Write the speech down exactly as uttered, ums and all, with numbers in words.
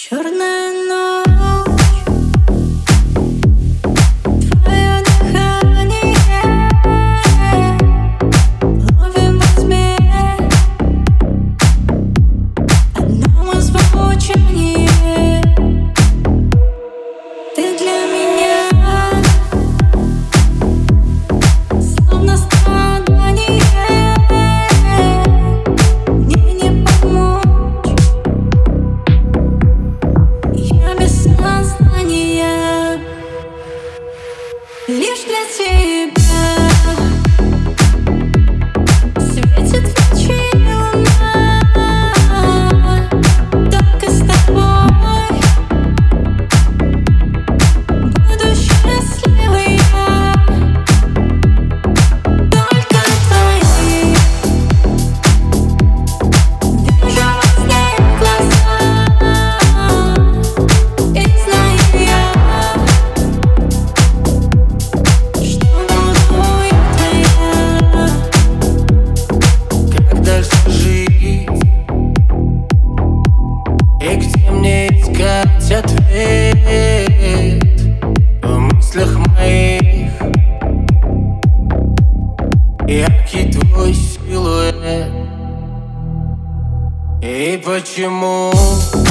Черная ночь, твое дыхание, ловим во тьме одно звучание. Ты для меня словно страдание, мне не помочь, я без сознания. Лишь для тебя светит в ночи луна, только с тобой буду счастливой я. Только твои вижу во сне глаза, и знаю я, что буду я твоя. Как дальше жить? И где мне искать ответ в мыслях моих? Яркий твой силуэт. И почему